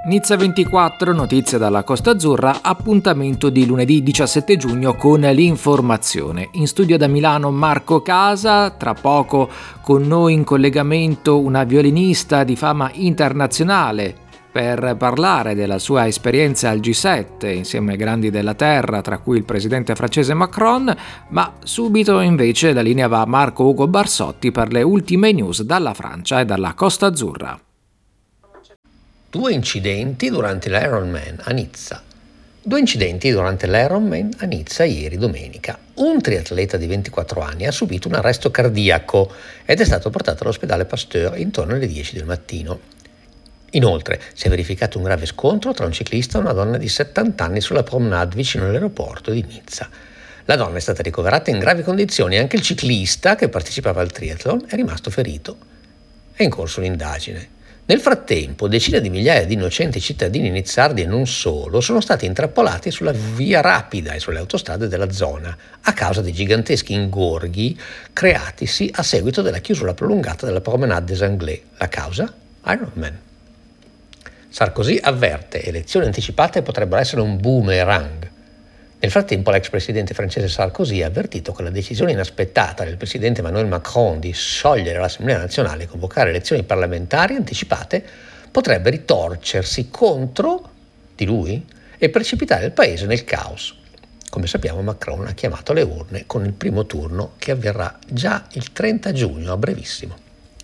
Nizza 24, notizie dalla Costa Azzurra, appuntamento di lunedì 17 giugno con l'informazione. In studio da Milano Marco Casa, tra poco con noi in collegamento una violinista di fama internazionale per parlare della sua esperienza al G7 insieme ai grandi della terra, tra cui il presidente francese Macron, ma subito invece la linea va a Marco Ugo Barsotti per le ultime news dalla Francia e dalla Costa Azzurra. 2 incidenti durante l'Ironman a Nizza. 2 incidenti durante l'Ironman a Nizza ieri domenica. Un triatleta di 24 anni ha subito un arresto cardiaco ed è stato portato all'ospedale Pasteur intorno alle 10 del mattino. Inoltre si è verificato un grave scontro tra un ciclista e una donna di 70 anni sulla promenade vicino all'aeroporto di Nizza. La donna è stata ricoverata in gravi condizioni e anche il ciclista che partecipava al triathlon è rimasto ferito. È in corso un'indagine. Nel frattempo, decine di migliaia di innocenti cittadini nizzardi e non solo sono stati intrappolati sulla via rapida e sulle autostrade della zona a causa dei giganteschi ingorghi creatisi a seguito della chiusura prolungata della Promenade des Anglais. La causa? Ironman. Sarkozy avverte: elezioni anticipate potrebbero essere un boomerang. Nel frattempo l'ex presidente francese Sarkozy ha avvertito che la decisione inaspettata del presidente Emmanuel Macron di sciogliere l'Assemblea nazionale e convocare elezioni parlamentari anticipate potrebbe ritorcersi contro di lui e precipitare il paese nel caos. Come sappiamo, Macron ha chiamato alle urne con il primo turno che avverrà già il 30 giugno, a brevissimo.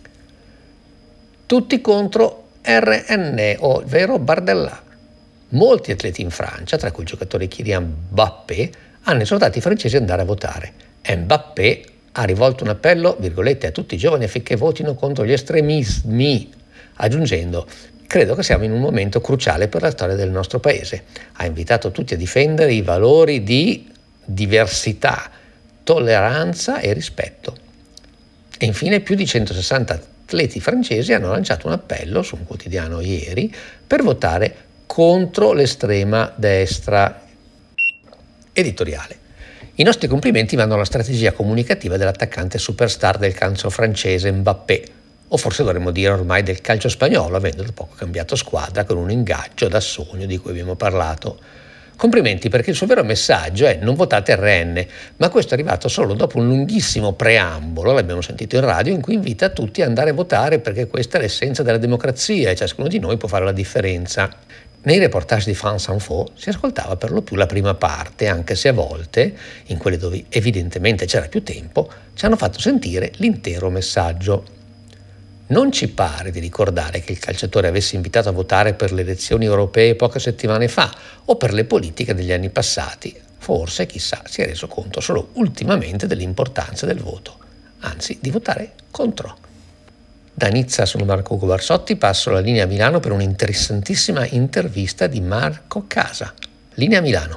Tutti contro RN, ovvero Bardella. Molti atleti in Francia, tra cui il giocatore Kylian Mbappé, hanno esortato i francesi ad andare a votare. Mbappé ha rivolto un appello, virgolette, a tutti i giovani affinché votino contro gli estremismi, aggiungendo: credo che siamo in un momento cruciale per la storia del nostro paese. Ha invitato tutti a difendere i valori di diversità, tolleranza e rispetto. E infine più di 160 atleti francesi hanno lanciato un appello su un quotidiano ieri per votare contro l'estrema destra. Editoriale. I nostri complimenti vanno alla strategia comunicativa dell'attaccante superstar del calcio francese Mbappé, o forse dovremmo dire ormai del calcio spagnolo, avendo da poco cambiato squadra con un ingaggio da sogno di cui abbiamo parlato. Complimenti perché il suo vero messaggio è: non votate RN, ma questo è arrivato solo dopo un lunghissimo preambolo, l'abbiamo sentito in radio, in cui invita tutti ad andare a votare perché questa è l'essenza della democrazia e ciascuno di noi può fare la differenza. Nei reportage di France Info si ascoltava per lo più la prima parte, anche se a volte, in quelle dove evidentemente c'era più tempo, ci hanno fatto sentire l'intero messaggio. Non ci pare di ricordare che il calciatore avesse invitato a votare per le elezioni europee poche settimane fa o per le politiche degli anni passati. Forse, chissà, si è reso conto solo ultimamente dell'importanza del voto, anzi di votare contro. Da Nizza sono Marco Ugo Barsotti, passo la linea a Milano per un'interessantissima intervista di Marco Casa. Linea Milano.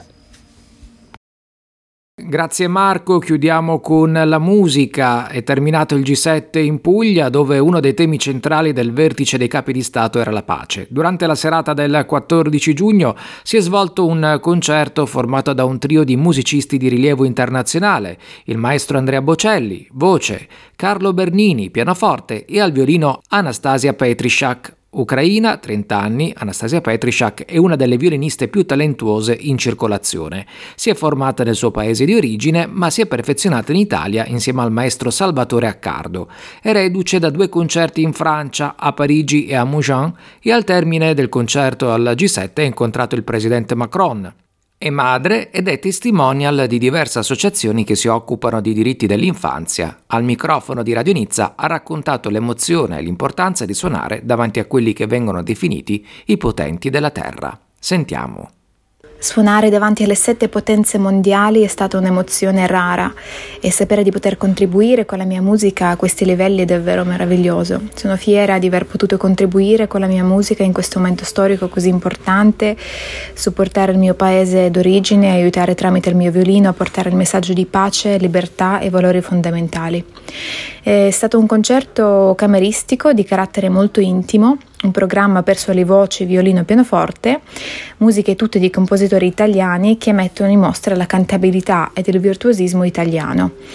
Grazie Marco, chiudiamo con la musica. È terminato il G7 in Puglia, dove uno dei temi centrali del vertice dei capi di Stato era la pace. Durante la serata del 14 giugno si è svolto un concerto formato da un trio di musicisti di rilievo internazionale: il maestro Andrea Bocelli, voce, Carlo Bernini, pianoforte, e al violino Anastasia Petrišak. Ucraina, 30 anni, Anastasia Petrišak è una delle violiniste più talentuose in circolazione. Si è formata nel suo paese di origine, ma si è perfezionata in Italia insieme al maestro Salvatore Accardo. È reduce da 2 concerti in Francia, a Parigi e a Mougins, e al termine del concerto al G7 ha incontrato il presidente Macron. È madre ed è testimonial di diverse associazioni che si occupano di diritti dell'infanzia. Al microfono di Radio Nizza ha raccontato l'emozione e l'importanza di suonare davanti a quelli che vengono definiti i potenti della terra. Sentiamo. Suonare davanti alle 7 potenze mondiali è stata un'emozione rara e sapere di poter contribuire con la mia musica a questi livelli è davvero meraviglioso. Sono fiera di aver potuto contribuire con la mia musica in questo momento storico così importante, supportare il mio paese d'origine e aiutare tramite il mio violino a portare il messaggio di pace, libertà e valori fondamentali. È stato un concerto cameristico di carattere molto intimo, un programma per sole voci, violino e pianoforte, musiche tutte di compositori italiani che mettono in mostra la cantabilità ed il virtuosismo italiano.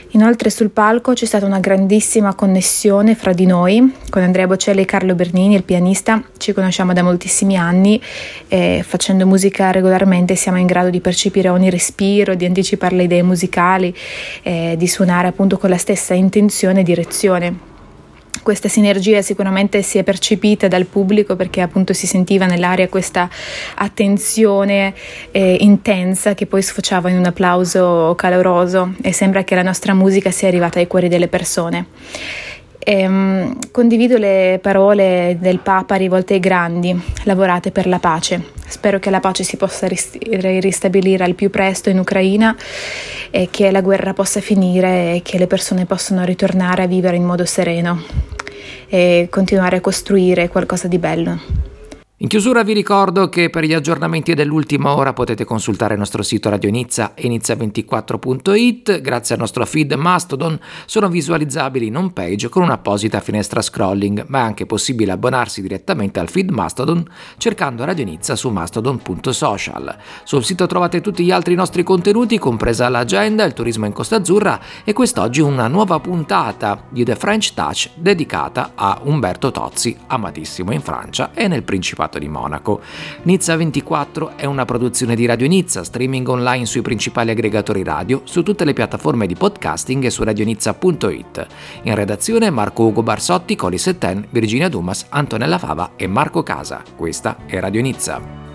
Inoltre sul palco c'è stata una grandissima connessione fra di noi, con Andrea Bocelli e Carlo Bernini, il pianista. Ci conosciamo da moltissimi anni e facendo musica regolarmente siamo in grado di percepire ogni respiro, di anticipare le idee musicali e di suonare appunto con la stessa intenzione e direzione. Questa sinergia sicuramente si è percepita dal pubblico perché appunto si sentiva nell'aria questa attenzione intensa che poi sfociava in un applauso caloroso e sembra che la nostra musica sia arrivata ai cuori delle persone. Condivido le parole del Papa rivolte ai grandi: lavorate per la pace. Spero che la pace si possa ristabilire al più presto in Ucraina e che la guerra possa finire e che le persone possano ritornare a vivere in modo sereno e continuare a costruire qualcosa di bello. In chiusura vi ricordo che per gli aggiornamenti dell'ultima ora potete consultare il nostro sito Radio Nizza e nizza24.it. Grazie al nostro feed Mastodon sono visualizzabili in home page con un'apposita finestra scrolling, ma è anche possibile abbonarsi direttamente al feed Mastodon cercando Radio Nizza su mastodon.social. Sul sito trovate tutti gli altri nostri contenuti, compresa l'agenda, il turismo in Costa Azzurra e quest'oggi una nuova puntata di The French Touch dedicata a Umberto Tozzi, amatissimo in Francia e nel Principato di Monaco. Nizza 24 è una produzione di Radio Nizza, streaming online sui principali aggregatori radio, su tutte le piattaforme di podcasting e su radionizza.it. In redazione Marco Ugo Barsotti, Coli Setten, Virginia Dumas, Antonella Fava e Marco Casa. Questa è Radio Nizza.